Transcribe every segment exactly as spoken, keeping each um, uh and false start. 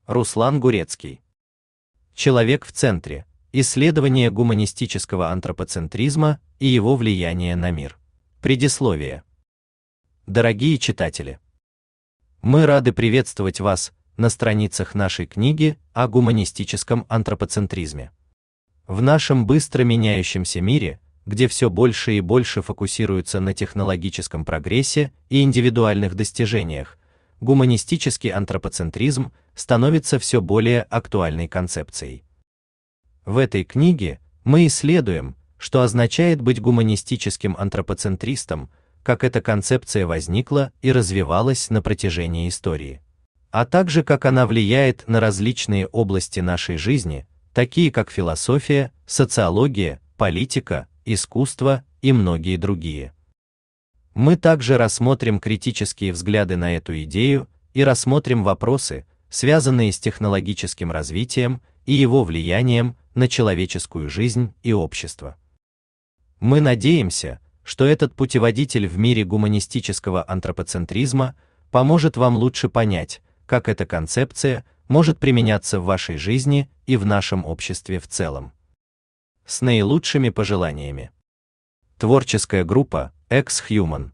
Руслан Гурецкий. Человек в центре. Исследование гуманистического антропоцентризма и его влияние на мир. Предисловие. Дорогие читатели, мы рады приветствовать вас на страницах нашей книги о гуманистическом антропоцентризме. В нашем быстро меняющемся мире, где все больше и больше фокусируются на технологическом прогрессе и индивидуальных достижениях, гуманистический антропоцентризм становится все более актуальной концепцией. В этой книге мы исследуем, что означает быть гуманистическим антропоцентристом, как эта концепция возникла и развивалась на протяжении истории, а также как она влияет на различные области нашей жизни, такие как философия, социология, политика, искусство и многие другие. Мы также рассмотрим критические взгляды на эту идею и рассмотрим вопросы, связанные с технологическим развитием и его влиянием на человеческую жизнь и общество. Мы надеемся, что этот путеводитель в мире гуманистического антропоцентризма поможет вам лучше понять, как эта концепция может применяться в вашей жизни и в нашем обществе в целом. С наилучшими пожеланиями. Творческая группа Ex-Human.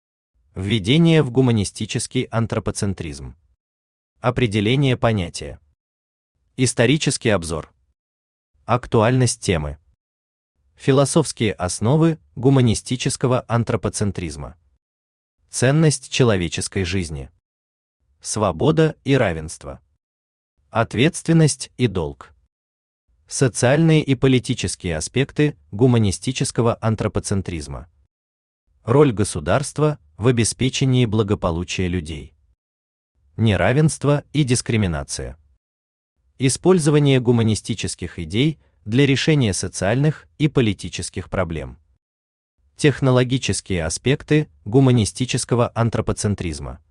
Введение в гуманистический антропоцентризм. Определение понятия. Исторический обзор. Актуальность темы. Философские основы гуманистического антропоцентризма. Ценность человеческой жизни. Свобода и равенство. Ответственность и долг. Социальные и политические аспекты гуманистического антропоцентризма. Роль государства в обеспечении благополучия людей. Неравенство и дискриминация. Использование гуманистических идей для решения социальных и политических проблем. Технологические аспекты гуманистического антропоцентризма.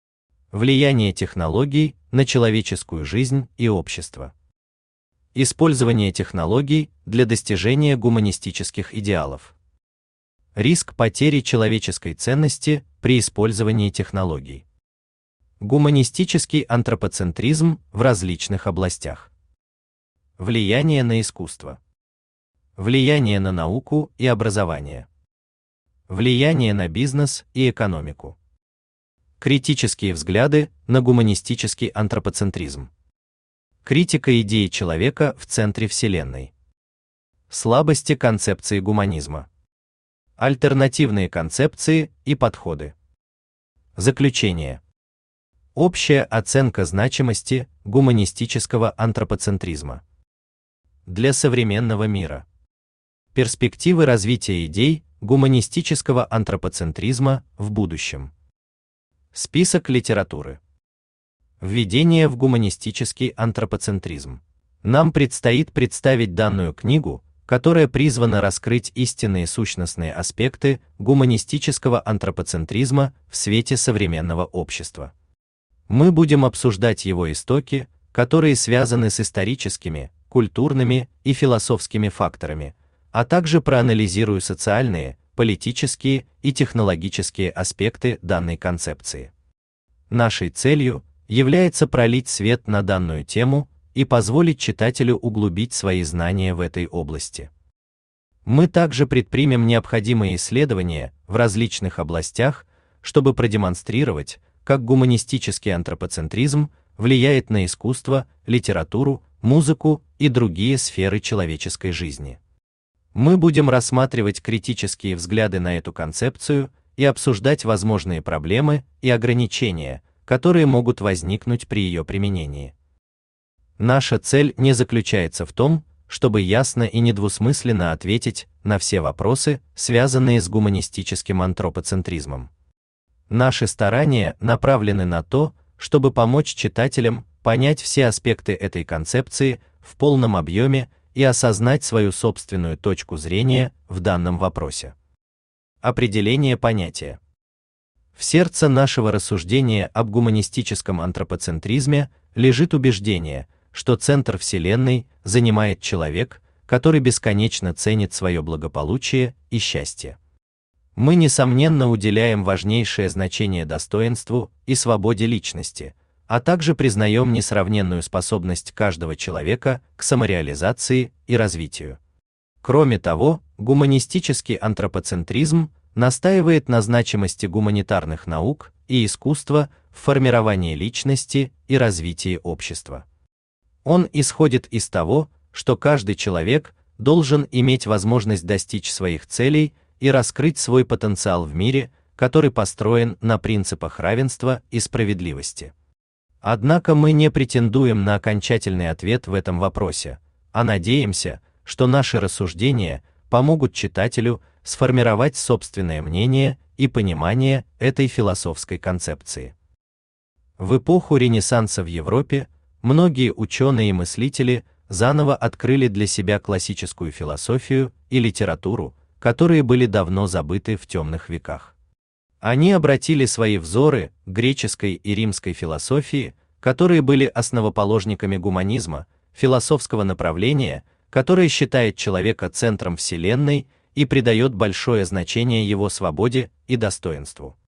Влияние технологий на человеческую жизнь и общество. Использование технологий для достижения гуманистических идеалов. Риск потери человеческой ценности при использовании технологий. Гуманистический антропоцентризм в различных областях. Влияние на искусство. Влияние на науку и образование. Влияние на бизнес и экономику. Критические взгляды на гуманистический антропоцентризм. Критика идеи человека в центре Вселенной. Слабости концепции гуманизма. Альтернативные концепции и подходы. Заключение. Общая оценка значимости гуманистического антропоцентризма для современного мира. Перспективы развития идей гуманистического антропоцентризма в будущем. Список литературы. Введение в гуманистический антропоцентризм. Нам предстоит представить данную книгу, которая призвана раскрыть истинные сущностные аспекты гуманистического антропоцентризма в свете современного общества. Мы будем обсуждать его истоки, которые связаны с историческими, культурными и философскими факторами, а также проанализирую социальные, политические и технологические аспекты данной концепции. Нашей целью является пролить свет на данную тему и позволить читателю углубить свои знания в этой области. Мы также предпримем необходимые исследования в различных областях, чтобы продемонстрировать, как гуманистический антропоцентризм влияет на искусство, литературу, музыку и другие сферы человеческой жизни. Мы будем рассматривать критические взгляды на эту концепцию и обсуждать возможные проблемы и ограничения, которые могут возникнуть при ее применении. Наша цель не заключается в том, чтобы ясно и недвусмысленно ответить на все вопросы, связанные с гуманистическим антропоцентризмом. Наши старания направлены на то, чтобы помочь читателям понять все аспекты этой концепции в полном объеме и осознать свою собственную точку зрения в данном вопросе. Определение понятия. В сердце нашего рассуждения об гуманистическом антропоцентризме лежит убеждение, что центр Вселенной занимает человек, который бесконечно ценит свое благополучие и счастье. Мы, несомненно, уделяем важнейшее значение достоинству и свободе личности, а также признаем несравненную способность каждого человека к самореализации и развитию. Кроме того, гуманистический антропоцентризм настаивает на значимости гуманитарных наук и искусства в формировании личности и развитии общества. Он исходит из того, что каждый человек должен иметь возможность достичь своих целей и раскрыть свой потенциал в мире, который построен на принципах равенства и справедливости. Однако мы не претендуем на окончательный ответ в этом вопросе, а надеемся, что наши рассуждения помогут читателю сформировать собственное мнение и понимание этой философской концепции. В эпоху Ренессанса в Европе многие ученые и мыслители заново открыли для себя классическую философию и литературу, которые были давно забыты в темных веках. Они обратили свои взоры к греческой и римской философии, которые были основоположниками гуманизма, философского направления, которое считает человека центром вселенной и придает большое значение его свободе и достоинству.